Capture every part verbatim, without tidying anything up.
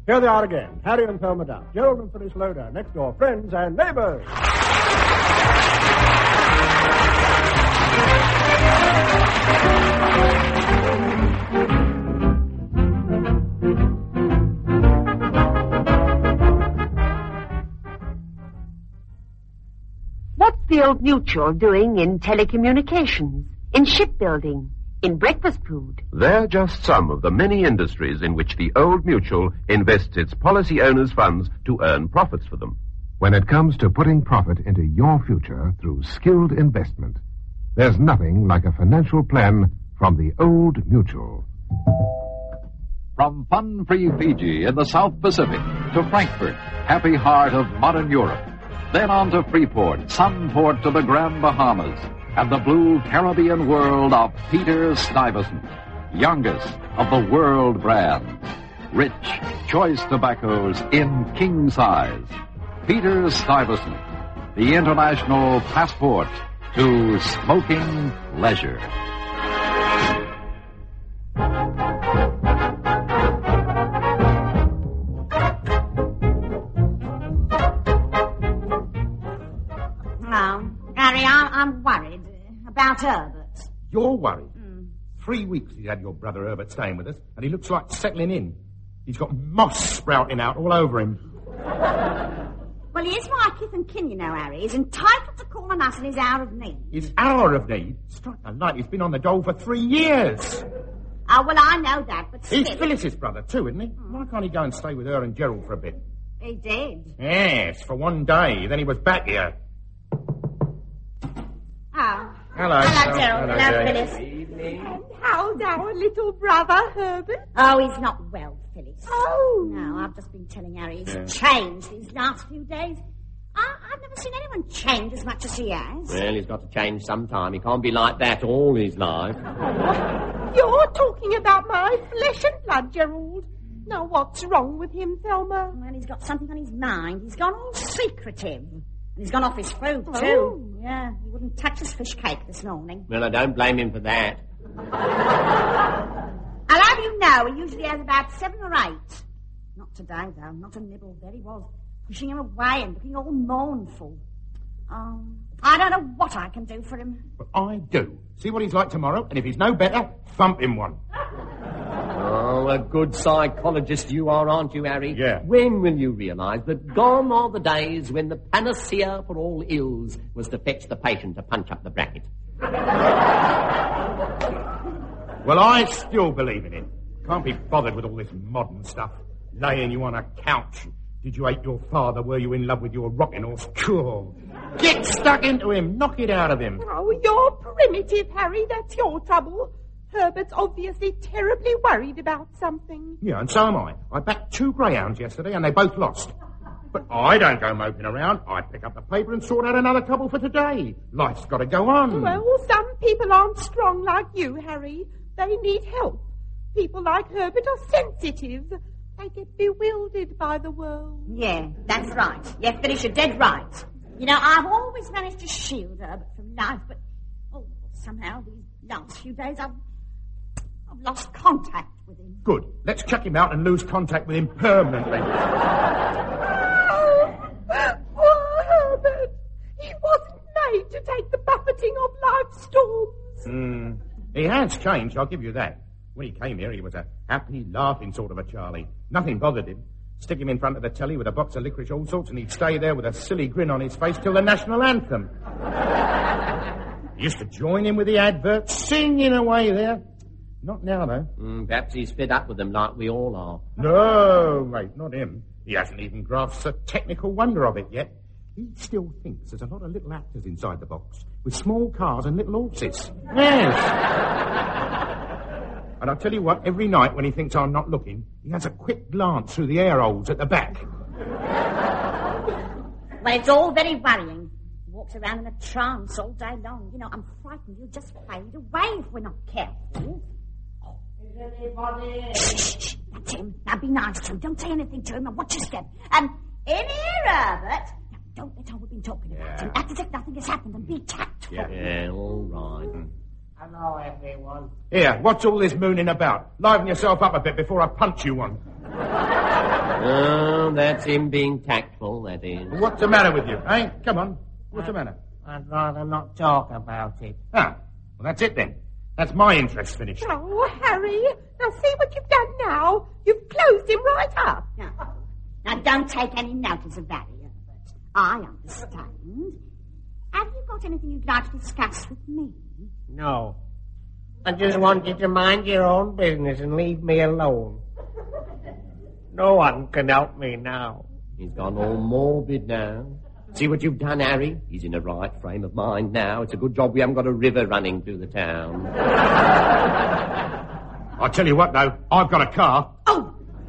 Here they are again, Harry and Thelma Duff, Gerald and Phyllis Loader, next door friends and neighbors. What's the Old Mutual doing in telecommunications, in shipbuilding, in breakfast food? They're just some of the many industries in which the Old Mutual invests its policy owners' funds to earn profits for them. When it comes to putting profit into your future through skilled investment, there's nothing like a financial plan from the Old Mutual. From fun-free Fiji in the South Pacific to Frankfurt, happy heart of modern Europe. Then on to Freeport, Sunport to the Grand Bahamas, and the blue Caribbean world of Peter Stuyvesant, youngest of the world brands. Rich, choice tobaccos in king size. Peter Stuyvesant, the international passport to smoking leisure. I'm worried about Herbert. You're worried? Mm. Three weeks he's had your brother Herbert staying with us, and he looks like settling in. He's got moss sprouting out all over him. Well, he is my kith and kin, you know, Harry. He's entitled to call on us in his hour of need. His hour of need? Strike the light, he's been on the dole for three years. Oh, well, I know that, but still... He's Phyllis's brother, too, isn't he? Mm. Why can't he go and stay with her and Gerald for a bit? He did. Yes, for one day. Then he was back here. Oh. Hello. Hello, Gerald. Hello, Hello, Phyllis. Phyllis. Evening. And how's our little brother, Herbert? Oh, he's not well, Phyllis. Oh. No, I've just been telling Harry he's yeah. changed these last few days. I, I've never seen anyone change as much as he has. Well, he's got to change sometime. He can't be like that all his life. You're talking about my flesh and blood, Gerald. Now, what's wrong with him, Thelma? Well, he's got something on his mind. He's gone all secretive. And he's gone off his food, too. Oh. Yeah, he wouldn't touch his fish cake this morning. Well, I don't blame him for that. I'll have you know he usually has about seven or eight. Not today, though. Not a nibble. There he was, pushing him away and looking all mournful. Oh, I don't know what I can do for him. But I do. See what he's like tomorrow, and if he's no better, thump him one. Oh, a good psychologist you are, aren't you, Harry? Yeah. When will you realise that gone are the days when the panacea for all ills was to fetch the patient to punch up the bracket? Well, I still believe in it. Can't be bothered with all this modern stuff. Laying you on a couch. Did you hate your father? Were you in love with your rocking horse? Cool. Get stuck into him. Knock it out of him. Oh, you're primitive, Harry. That's your trouble. Herbert's obviously terribly worried about something. Yeah, and so am I. I backed two greyhounds yesterday, and they both lost. But I don't go moping around. I pick up the paper and sort out another couple for today. Life's got to go on. Well, some people aren't strong like you, Harry. They need help. People like Herbert are sensitive. They get bewildered by the world. Yeah, that's right. Yeah, Phyllis, you're dead right. You know, I've always managed to shield Herbert from life, but oh, somehow these last few days I've, I've lost contact with him. Good. Let's chuck him out and lose contact with him permanently. Oh, poor Herbert. He wasn't made to take the buffeting of life's storms. Hmm. He has changed, I'll give you that. When he came here, he was a happy, laughing sort of a Charlie. Nothing bothered him. Stick him in front of the telly with a box of licorice all sorts, and he'd stay there with a silly grin on his face till the national anthem. He used to join in with the adverts, singing away there. Not now, though. Mm, perhaps he's fed up with them like we all are. No, mate, not him. He hasn't even grasped the technical wonder of it yet. He still thinks there's a lot of little actors inside the box, with small cars and little horses. Yes. And I'll tell you what, every night when he thinks I'm not looking, he has a quick glance through the air holes at the back. Well, it's all very worrying. He walks around in a trance all day long. You know, I'm frightened he'll just fade away if we're not careful. Oh. Is anybody? Shh, shh, shh. That's him. Now be nice to him. Don't say anything to him and watch your step. Um, in here, Herbert. Now, don't let on we've been talking about yeah. him. Act as if nothing has happened and be tactful. Yeah, yeah all right. Mm. Hello, everyone. Here, what's all this mooning about? Liven yourself up a bit before I punch you one. Oh, that's him being tactful, that is. What's the matter with you, eh? Come on. What's the matter? I'd rather not talk about it. Ah, well, that's it then. That's my interest finished. Oh, Harry, now see what you've done now. You've closed him right up. Now, now don't take any notice of that, Herbert. I understand. Have you got anything you'd like to discuss with me? No. I just want you to mind your own business and leave me alone. No one can help me now. He's gone all morbid now. See what you've done, Harry? He's in a right frame of mind now. It's a good job we haven't got a river running through the town. I'll tell you what, though. I've got a car. Oh!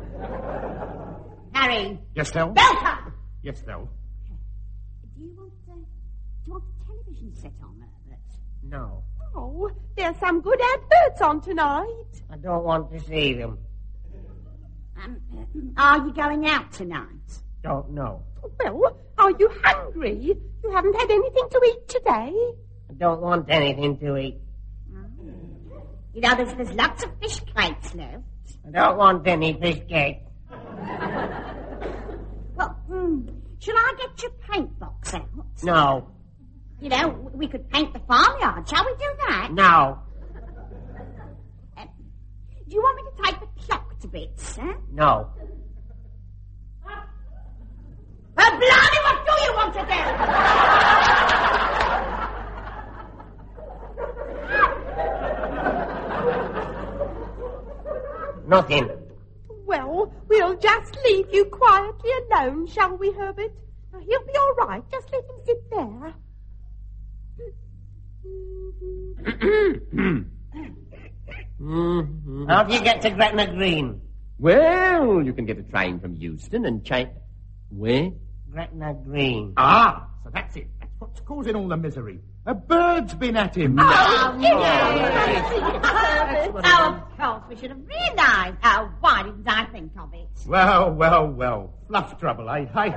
Harry. Yes, Del? Belter! Yes, Del. Do you want, uh, do you want the television set on, Herbert? No. Oh, there's some good adverts on tonight. I don't want to see them. Um, are you going out tonight? Don't know. Well, are you hungry? You haven't had anything to eat today. I don't want anything to eat. You know, there's, there's lots of fish cakes left. I don't want any fish cake. Well, mm, shall I get your paint box out? No. You know, we could paint the farmyard. Shall we do that? No. Uh, do you want me to take the clock to bits, huh? No. Oh, blimey, what do you want to do? Nothing. Well, we'll just leave you quietly alone, shall we, Herbert? Now, he'll be all right. Just let him sit there. Mm-hmm. How do you get to Gretna Green? Well, you can get a train from Euston and change... Where? Gretna Green. Ah, so that's it. That's what's causing all the misery. A bird's been at him. Oh, yes. Oh, of course, we should have realised. Oh, why didn't I think of it? Well, well, well. Fluff trouble, eh? Hey.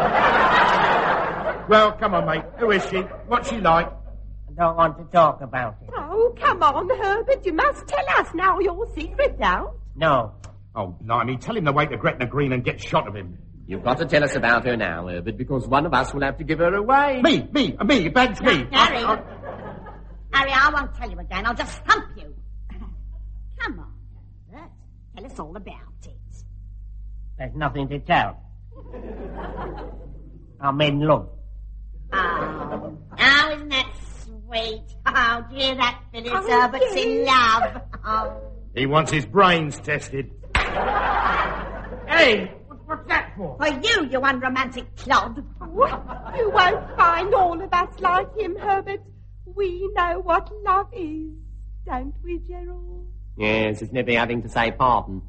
Well, come on, mate. Who is she? What's she like? I don't want to talk about it. Oh, come on, Herbert. You must tell us now your secret now. No. Oh, blimey. Tell him the way to Gretna Green and get shot of him. You've got to tell us about her now, Herbert, because one of us will have to give her away. Me, me, me, Bags, me. No, Harry. I, I... Harry, I won't tell you again. I'll just thump you. Come on, Herbert. Tell us all about it. There's nothing to tell. I'm in love. Oh, oh, isn't that sweet? Oh, dear, that Phyllis Oh, Herbert's yes. in love. Oh. He wants his brains tested. Hey, what's that for? For you, you unromantic clod. Oh, you won't find all of us like him, Herbert. We know what love is, don't we, Gerald? Yes, it's never having to say pardon.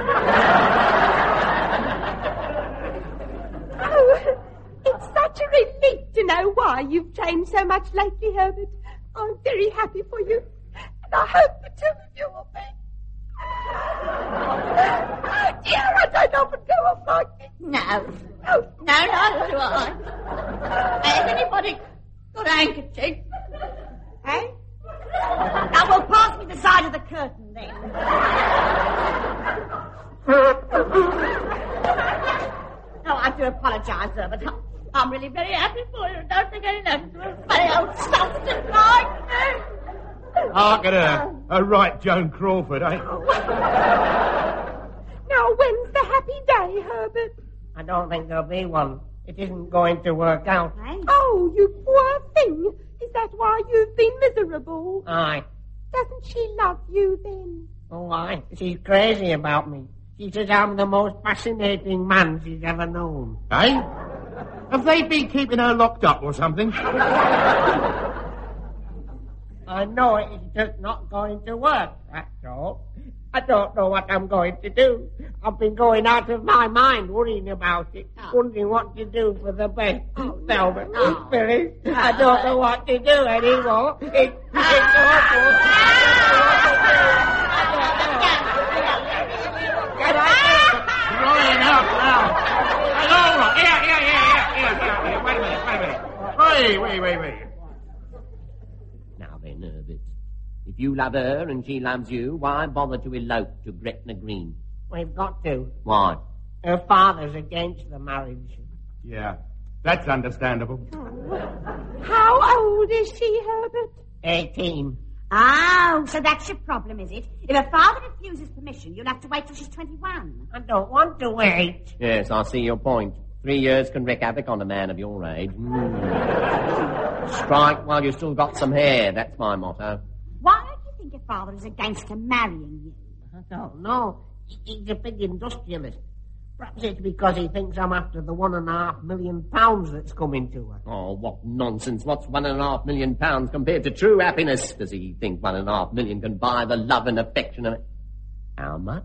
Oh, it's such a relief to know why you've changed so much lately, Herbert. I'm very happy for you, and I hope the two of you will be. Oh, dear, I don't often go off like this. No. No, no, no, do I. Has anybody got a handkerchief? Eh? Now, we'll pass me the side of the curtain, then. No, I do apologise, sir, but I'm really very happy for you. Don't think any notice of a funny old substance like me. Hark at her. A right Joan Crawford, eh? Now, when's the happy day, Herbert? I don't think there'll be one. It isn't going to work out. Eh? Oh, you poor thing. Is that why you've been miserable? Aye. Doesn't she love you, then? Oh, aye. She's crazy about me. She says I'm the most fascinating man she's ever known. Eh? Have they been keeping her locked up or something? I know it's just not going to work, that's all. I don't know what I'm going to do. I've been going out of my mind worrying about it, Oh. wondering what to do for the best. Oh, Tell me, no. Phyllis, I don't know what to do anymore. It, it's awful. Crying out loud. Hello, here, here, here, here, here, here, here. Wait a minute, wait a minute. Wait, wait, wait, wait. Now then, Herbert, if you love her and she loves you, why bother to elope to Gretna Green? We've got to. Why? Her father's against the marriage. Yeah, that's understandable. How old is she, Herbert? Eighteen. Oh, so that's your problem, is it? If her father refuses permission, you'll have to wait till she's twenty-one. I don't want to wait. Yes, I see your point. Three years can wreak havoc on a man of your age. Mm. Strike while you've still got some hair. That's my motto. Why do you think your father is against her marrying you? I don't know. He's a big industrialist. Perhaps it's because he thinks I'm after the one and a half million pounds that's coming to her. Oh, what nonsense. What's one and a half million pounds compared to true happiness? Does he think one and a half million can buy the love and affection of it? How much?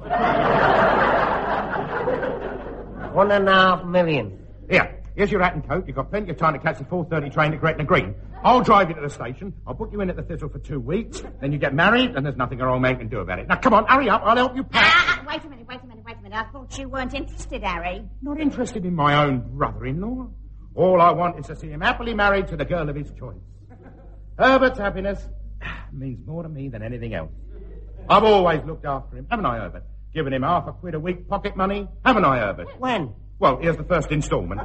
One and a half million. Here, here's your hat and coat. You've got plenty of time to catch the four thirty train to Gretna Green. I'll drive you to the station. I'll put you in at the Thistle for two weeks. Then you get married, and there's nothing our old man can do about it. Now, come on, hurry up. I'll help you pack. Ah, ah, wait a minute, wait a minute, wait a minute. I thought you weren't interested, Harry. Not interested in my own brother-in-law. All I want is to see him happily married to the girl of his choice. Herbert's happiness means more to me than anything else. I've always looked after him, haven't I, Herbert? Given him half a quid a week pocket money, haven't I, Herbert? When? Well, here's the first instalment.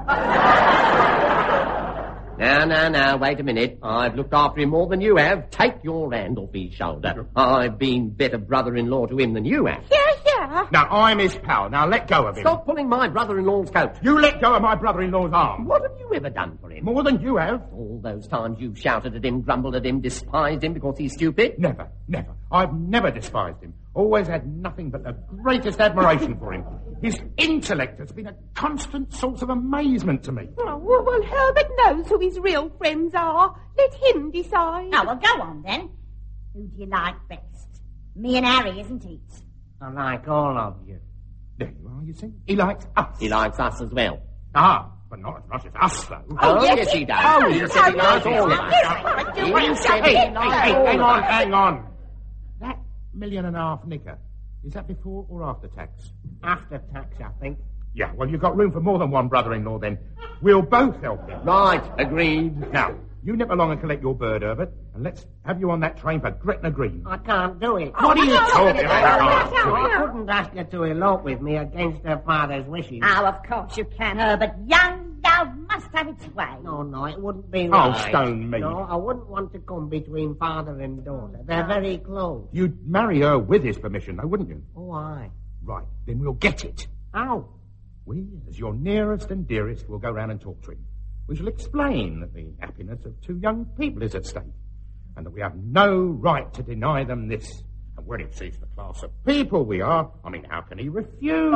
Now, now, now, wait a minute. I've looked after him more than you have. Take your hand off his shoulder. I've been better brother-in-law to him than you have. Yeah, yeah. Now, I'm his pal. Now, let go of him. Stop pulling my brother-in-law's coat. You let go of my brother-in-law's arm. What have you ever done for him? More than you have. All those times you've shouted at him, grumbled at him, despised him because he's stupid? Never, never. I've never despised him. Always had nothing but the greatest admiration for him. His intellect has been a constant source of amazement to me. Oh, well, well, Herbert knows who his real friends are. Let him decide. Oh, well, go on, then. Who do you like best? Me and Harry, isn't it? I like all of you. There you are, you see. He likes us. He likes us as well. Ah, but not as much as us, though. Oh, Oh, yes, yes, he he does. Oh, he yes, said he he likes does. all of Yes, us. Hey, He hey, said hey, he hey, likes hey, all hang of on, us. hang on. That million and a half nicker, is that before or after tax? After tax, I think. Yeah, well, you've got room for more than one brother-in-law, then. We'll both help him. Right, agreed. Now, you nip along and collect your bird, Herbert, and let's have you on that train for Gretna Green. I can't do it. What are you talking about? I couldn't ask her to elope with me against her father's wishes. Oh, of course you can, Herbert. Young love must have its way. No, no, it wouldn't be Oh, right. stone me. No, I wouldn't want to come between father and daughter. They're very close. You'd marry her with his permission, though, wouldn't you? Oh, aye. Right, then we'll get it. How? We, as your nearest and dearest, will go round and talk to him. We shall explain that the happiness of two young people is at stake, and that we have no right to deny them this. And when he sees the class of people we are, I mean, how can he refuse?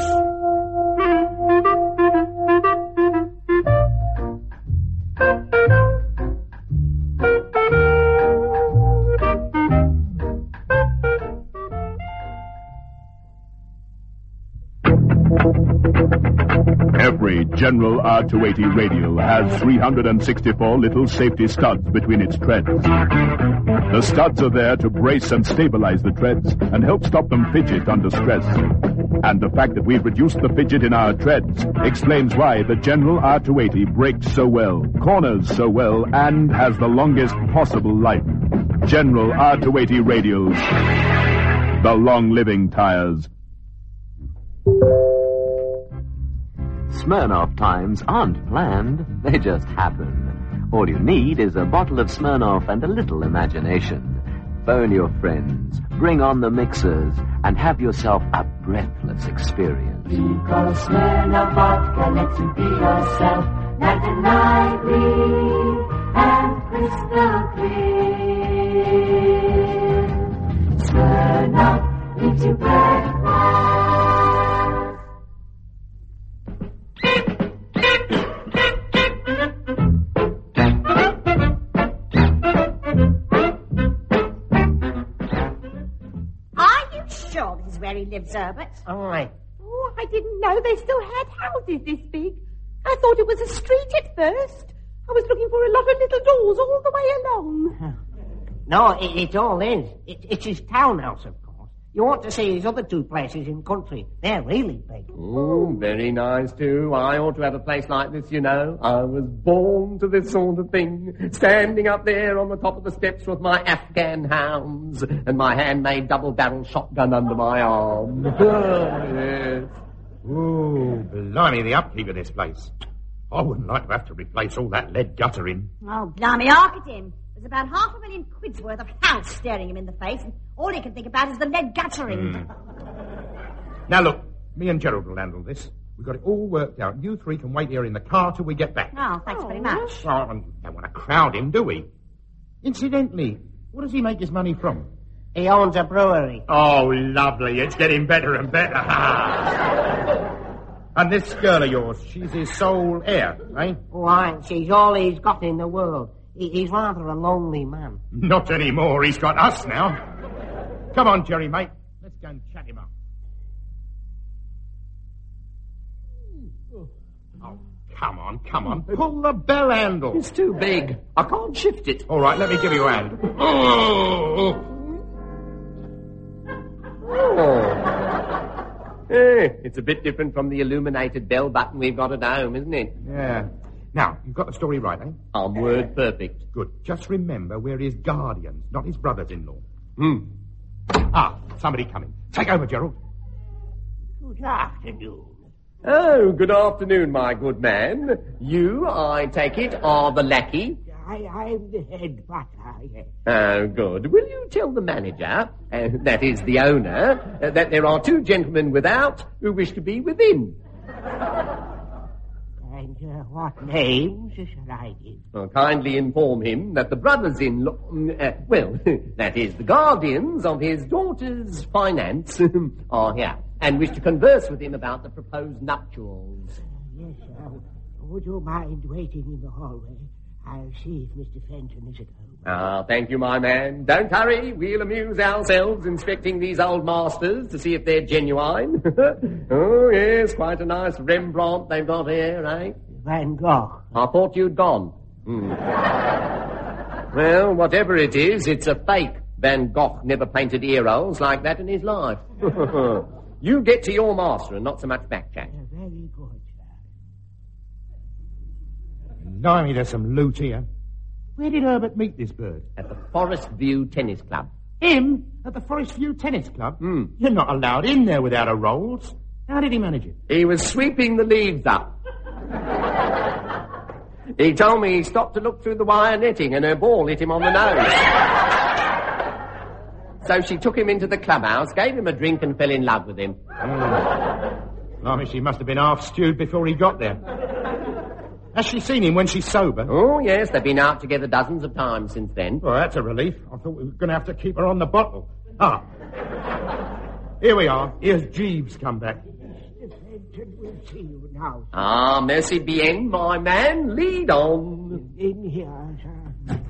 Every General R two eighty radial has three hundred sixty-four little safety studs between its treads. The studs are there to brace and stabilize the treads and help stop them fidget under stress. And the fact that we've reduced the fidget in our treads explains why the General R two eighty brakes so well, corners so well, and has the longest possible life. General R two eighty radials. The long-living tires. Smirnoff times aren't planned, they just happen. All you need is a bottle of Smirnoff and a little imagination. Phone your friends, bring on the mixers, and have yourself a breathless experience. Because Smirnoff vodka lets you be yourself, night and nightly, and crystal clear. Smirnoff leaves you breathless. Where he lives, Herbert. Aye. Oh, I didn't know they still had houses this big. I thought it was a street at first. I was looking for a lot of little doors all the way along. No, it, it all is. It, it's his townhouse, of course. You ought to see his other two places in country. They're really big. Oh, very nice, too. I ought to have a place like this, you know. I was born to this sort of thing. Standing up there on the top of the steps with my Afghan hounds and my handmade double-barrel shotgun under my arm. Yes. Ooh, blimey, the upkeep of this place. I wouldn't like to have to replace all that lead guttering. Oh, blimey, hark at him. There's about half a million quid's worth of house staring him in the face, and all he can think about is the lead guttering. Mm. Now, look, me and Gerald will handle this. We've got it all worked out. You three can wait here in the car till we get back. Oh, thanks very much. Oh, and we don't want to crowd him, do we? Incidentally, what does he make his money from? He owns a brewery. Oh, lovely. It's getting better and better. And this girl of yours, she's his sole heir, eh? Why, she's all he's got in the world. He, he's rather a lonely man. Not anymore. He's got us now. Come on, Jerry, mate. Let's go and chat him up. Oh, come on, come on. Pull the bell handle. It's too big. I can't shift it. All right, let me give you a hand. Oh. Oh. Eh, it's a bit different from the illuminated bell button we've got at home, isn't it? Yeah. Now, you've got the story right, eh? I'm word perfect. Good. Just remember we're his guardians, not his brothers-in-law. Hmm. Ah, somebody coming. Take over, Gerald. Good afternoon. Oh, good afternoon, my good man. You, I take it, are the lackey? I, I'm the head butler, yes. Oh, good. Will you tell the manager, uh, that is the owner, uh, that there are two gentlemen without who wish to be within? And uh, what names shall I give? Well, kindly inform him that the brothers-in-law, uh, well, that is the guardians of his daughter's finance, are here, and wish to converse with him about the proposed nuptials. Uh, yes, sir. Would you mind waiting in the hallway? I'll see if Mister Fenton is at home. Ah, thank you, my man. Don't hurry. We'll amuse ourselves inspecting these old masters to see if they're genuine. Oh, yes, quite a nice Rembrandt they've got here, eh? Van Gogh. I thought you'd gone. Hmm. Well, whatever it is, it's a fake. Van Gogh never painted ear holes like that in his life. You get to your master and not so much back chat. Uh, very good, sir. Blimey, there's some loot here. Where did Herbert meet this bird? At the Forest View Tennis Club. Him? At the Forest View Tennis Club? Hmm. You're not allowed in there without a rolls. How did he manage it? He was sweeping the leaves up. He told me he stopped to look through the wire netting and her ball hit him on the nose. So she took him into the clubhouse, gave him a drink and fell in love with him. Mm. Blimey, she must have been half stewed before he got there. Has she seen him when she's sober? Oh, yes, they've been out together dozens of times since then. Well, that's a relief. I thought we were going to have to keep her on the bottle. Ah. Here we are. Here's Jeeves come back. Mister Fenton will see you now, sir. Ah, merci bien, my man. Lead on. In here, sir.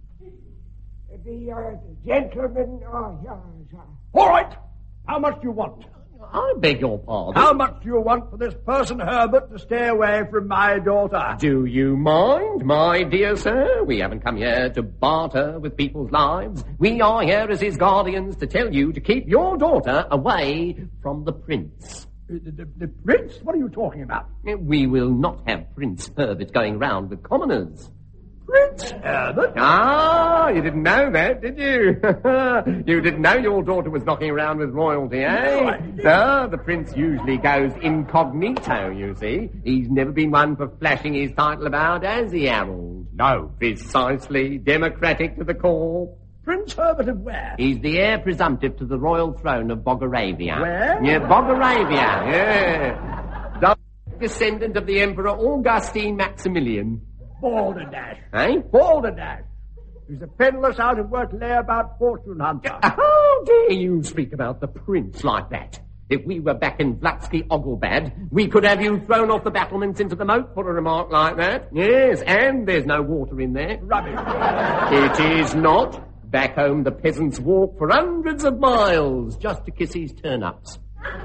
The uh, gentlemen are here, sir. All right. How much do you want? I beg your pardon. How much do you want for this person, Herbert, to stay away from my daughter? Do you mind, my dear sir? We haven't come here to barter with people's lives. We are here as his guardians to tell you to keep your daughter away from the prince. The, the, the prince? What are you talking about? We will not have Prince Herbert going round with commoners. Prince Herbert? Ah, you didn't know that, did you? You didn't know your daughter was knocking around with royalty, eh? No, I didn't. No, the prince usually goes incognito, you see. He's never been one for flashing his title about, has he, Harold? No. Precisely. Democratic to the core. Prince Herbert of where? He's the heir presumptive to the royal throne of Bogoravia. Where? Yeah, Bogoravia, yeah. The descendant of the Emperor Augustine Maximilian. Balderdash. Eh? Balderdash. He's a penniless, out-of-work layabout fortune hunter. How dare you speak about the prince like that? If we were back in Vlatsky Oglebad, we could have you thrown off the battlements into the moat for a remark like that. Yes, and there's no water in there. Rubbish. It is not. Back home, the peasants walk for hundreds of miles just to kiss his turnips.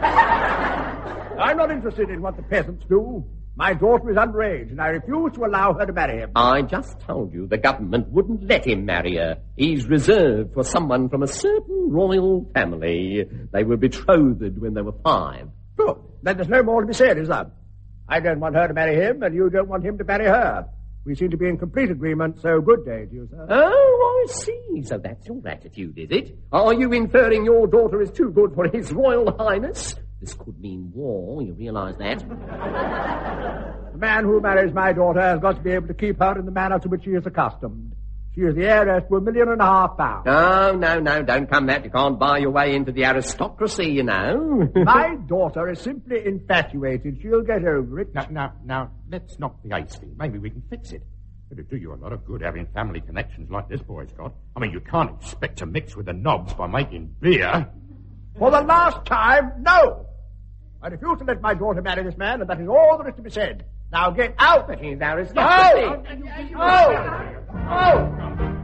I'm not interested in what the peasants do. My daughter is underage, and I refuse to allow her to marry him. I just told you the government wouldn't let him marry her. He's reserved for someone from a certain royal family. They were betrothed when they were five. Good. Then there's no more to be said, is there? I don't want her to marry him, and you don't want him to marry her. We seem to be in complete agreement, so good day to you, sir. Oh, I see. So that's your attitude, is it? Are you inferring your daughter is too good for His Royal Highness? This could mean war, you realise that? The man who marries my daughter has got to be able to keep her in the manner to which she is accustomed. She is the heiress to a million and a half pounds. No, no, no, don't come that. You can't buy your way into the aristocracy, you know. My daughter is simply infatuated. She'll get over it. Now, now, now, let's not be hasty. Maybe we can fix it. It'd do you a lot of good having family connections like this boy's got. I mean, you can't expect to mix with the knobs by making beer. For the last time, no! I refuse to let my daughter marry this man, and that is all there is to be said. Now get out! But he's aristocracy. No! No! No!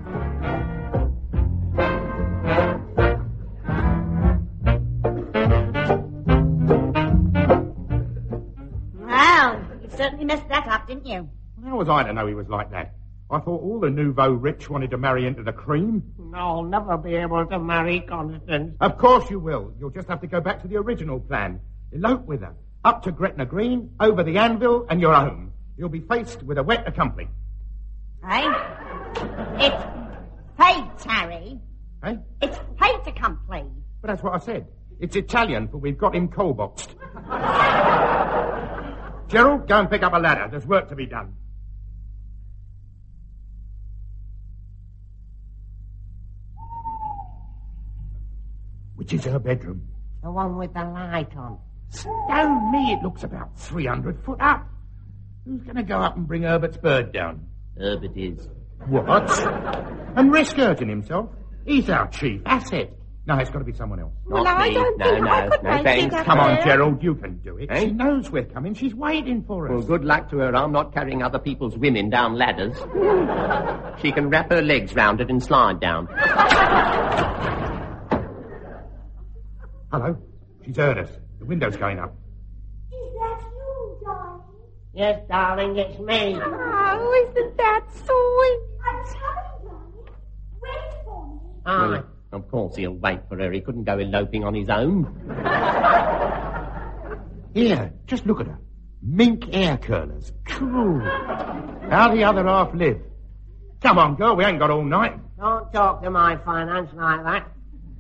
Well, you certainly messed that up, didn't you? How was I to know he was like that? I thought all the nouveau rich wanted to marry into the cream. I'll never be able to marry Constance. Of course you will. You'll just have to go back to the original plan. Elope with her. Up to Gretna Green, over the anvil, and you're home. You'll be faced with a wet accompli. Eh? It's fate, Harry. Eh? It's fate accompli. But that's what I said. It's Italian, for we've got him coal-boxed. Gerald, go and pick up a ladder. There's work to be done. Which is her bedroom? The one with the light on. Stone me, it looks about three hundred foot up. Who's going to go up and bring Herbert's bird down? Herbert is. What? And risk hurting himself? He's our chief asset. No, it's got to be someone else. Well, Not I me. don't no, think no, I could no, make thanks. it up Come on, there. Gerald, you can do it. Eh? She knows we're coming. She's waiting for us. Well, good luck to her. I'm not carrying other people's women down ladders. She can wrap her legs round it and slide down. Hello. She's heard us. The window's going up. Is that you, darling? Yes, darling, it's me. Oh, isn't that sweet? I'm coming, darling. Wait for me. Ah, Well, of course he'll wait for her. He couldn't go eloping on his own. Here, just look at her. Mink air curlers. Cool. How the other half live? Come on, girl, we ain't got all night. don't talk to my finance like that.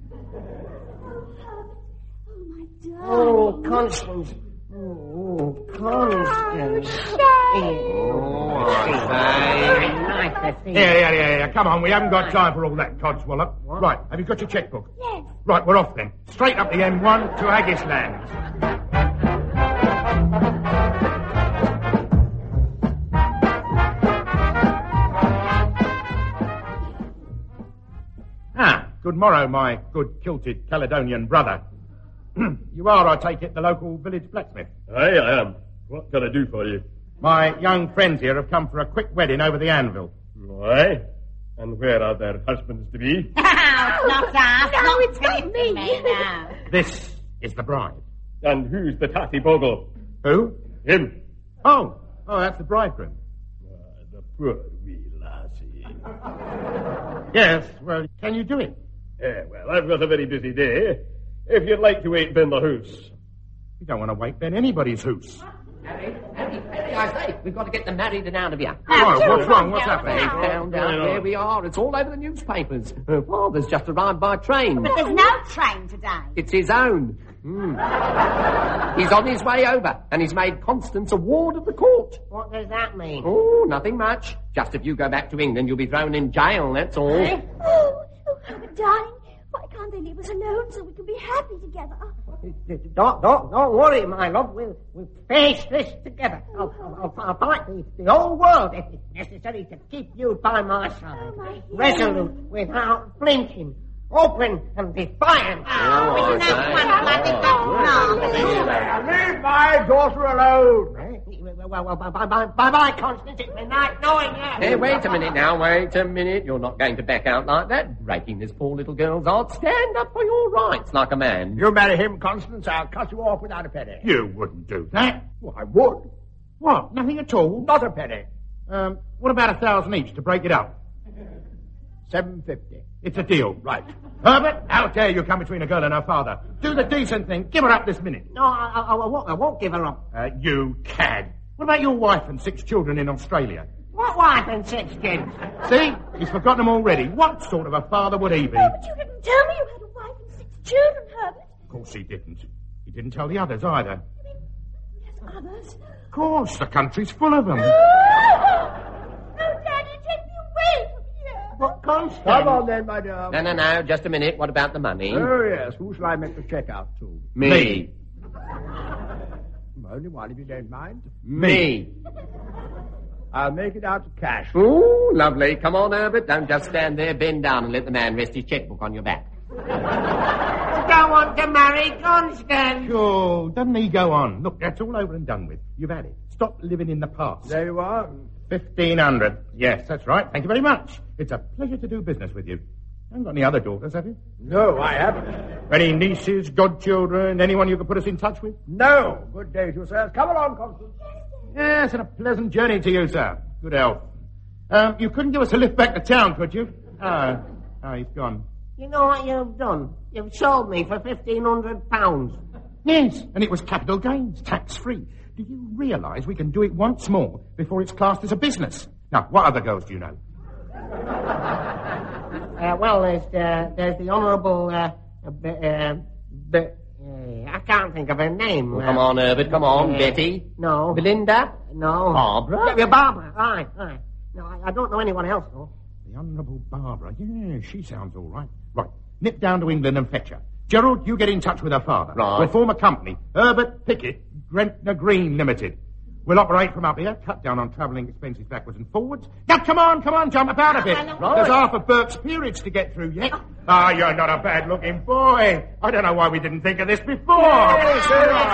Oh, Constance. Oh, Constance. Oh, I Nice to see you. Yeah, yeah, yeah, yeah. Come on, we haven't got time for all that codswallop. Right, have you got your checkbook? Yes. Right, we're off then. Straight up the M one to Aggisland. Ah, good morrow, my good kilted Caledonian brother. You are, I take it, the local village blacksmith. Aye, I am. What can I do for you? My young friends here have come for a quick wedding over the anvil. Aye? And where are their husbands to be? Oh, it's not us. No, not it's not me. No. This is the bride. And who's the tatty bogle? Who? Him. Oh, oh, that's the bridegroom. Ah, the poor wee lassie. Yes, well, can you do it? Eh, well, I've got a very busy day. If you'd like to wait Ben the house. You don't want to wait Ben anybody's hoose. Harry, Harry, Harry, I say, we've got to get them married and out of here. Oh, what's wrong? What's happening? They found out where we are. It's all over the newspapers. Her father's just arrived by train. But there's no train today. It's his own. Mm. He's on his way over, and he's made Constance a ward of the court. What does that mean? Oh, nothing much. Just if you go back to England, you'll be thrown in jail, that's all. Eh? Oh, oh, Herbert, darling, why can't they leave us alone so we can be happy together? Don't, don't, don't worry, my love. We'll, we'll face this together. I'll, I'll, I'll fight the, the whole world if it's necessary to keep you by my side. Oh, my Resolute, without flinching, open and defiant. Oh, isn't that wonderful? I think that's Leave my daughter alone. Eh? Well, well, well, bye-bye, bye-bye, Constance. It's been nice knowing you. Hey, wait a minute now, wait a minute. You're not going to back out like that, breaking this poor little girl's heart. Stand up for your rights like a man. You marry him, Constance, I'll cut you off without a penny. You wouldn't do that. Well, I would. What? Nothing at all? Not a penny. Um, what about a thousand each to break it up? Seven fifty. It's a deal. Right. Herbert, how dare you come between a girl and her father? Do the decent thing. Give her up this minute. No, I, I, I, won't, I won't give her up. Uh, you cad. What about your wife and six children in Australia? What wife and six kids? See? He's forgotten them already. What sort of a father would he be? Oh, but you didn't tell me you had a wife and six children, Herbert. Of course he didn't. He didn't tell the others either. Yes, others? Of course, the country's full of them. Oh, Daddy, take me away from here. But Constance... Come on then, my dear. No, no, no, just a minute. What about the money? Oh, yes. Who shall I make the check out to? Me. Me. Only one, if you don't mind. Me. I'll make it out to cash. Ooh, lovely. Come on, Herbert. Don't just stand there, bend down and let the man rest his checkbook on your back. I don't want to marry Constance. Sure, doesn't he go on? Look, that's all over and done with. You've had it. Stop living in the past. There you are. Fifteen hundred. Yes, that's right. Thank you very much. It's a pleasure to do business with you. You haven't got any other daughters, have you? No, I haven't. Any nieces, godchildren, anyone you could put us in touch with? No. Good day to you, sir. Come along, Constance. Yes, and a pleasant journey to you, sir. Good health. Um, you couldn't give us a lift back to town, could you? Ah, oh, he's gone. You know what you've done? You've sold me for fifteen hundred pounds. Yes, and it was capital gains, tax-free. Do you realise we can do it once more before it's classed as a business? Now, what other girls do you know? Uh, well, there's, uh, there's the Honourable, uh, uh, B- uh, B- uh, I can't think of her name. Well, uh, come on, Herbert, come on. uh, Betty? No. Belinda? No. Barbara? Yeah, Barbara, right, right. No, I, I don't know anyone else, though. The Honourable Barbara. Yeah, she sounds all right. Right, nip down to England and fetch her. Gerald, you get in touch with her father. Right. We'll form a company. Herbert Pickett, Grentner Green Limited. We'll operate from up here, cut down on travelling expenses backwards and forwards. Now, come on, come on, jump about a bit. Right. There's half of Burke's peerage to get through yet. Ah, you're not a bad-looking boy. I don't know why we didn't think of this before. Yes,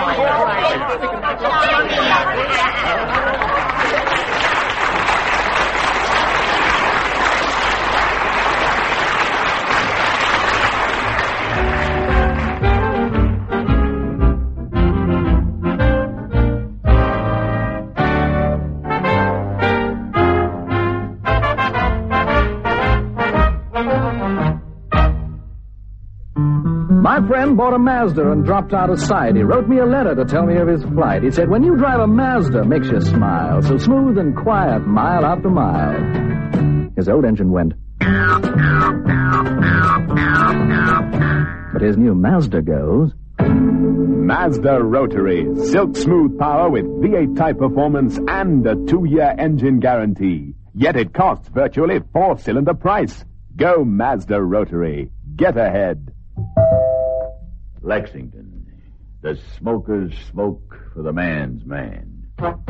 My friend bought a Mazda and dropped out of sight. He wrote me a letter to tell me of his flight. He said, when you drive a Mazda, makes you smile. So smooth and quiet, mile after mile. His old engine went. But his new Mazda goes. Mazda Rotary. Silk smooth power with V eight type performance and a two-year engine guarantee. Yet it costs virtually four-cylinder price. Go Mazda Rotary. Get ahead. Lexington. The smokers smoke for the man's man.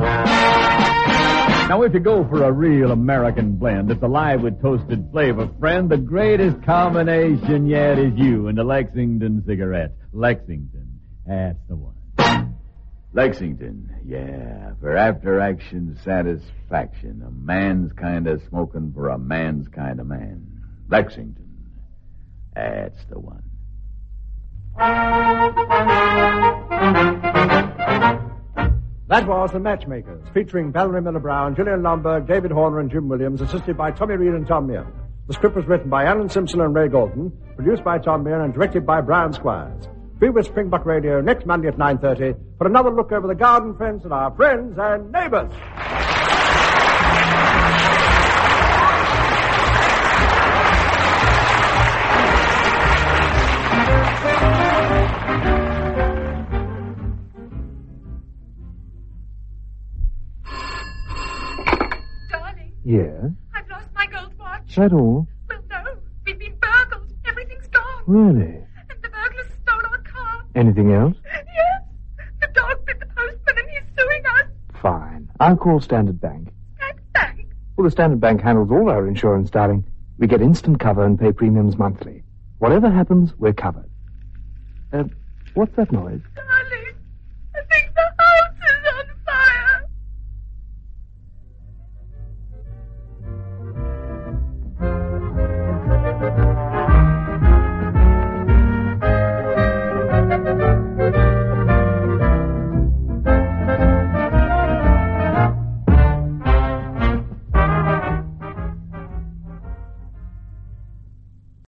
Now, if you go for a real American blend, it's alive with toasted flavor, friend. The greatest combination yet is you and the Lexington cigarette. Lexington. That's the one. Lexington. Yeah, for after-action satisfaction. A man's kind of smoking for a man's kind of man. Lexington. That's the one. That was The Matchmakers, featuring Valerie Miller Brown, Gillian Lomberg, David Horner, and Jim Williams, assisted by Tommy Reed and Tom Meehan. The script was written by Alan Simpson and Ray Golden, produced by Tom Meehan, and directed by Brian Squires. Be with Springbok Radio next Monday at nine thirty for another look over the garden fence and our friends and neighbors. Yes? I've lost my gold watch. That all? Well, no. We've been burgled. Everything's gone. Really? And the burglars stole our car. Anything else? Yes. The dog bit the postman and he's suing us. Fine. I'll call Standard Bank. Standard Bank? Well, the Standard Bank handles all our insurance, darling. We get instant cover and pay premiums monthly. Whatever happens, we're covered. Uh, what's that noise? Darling.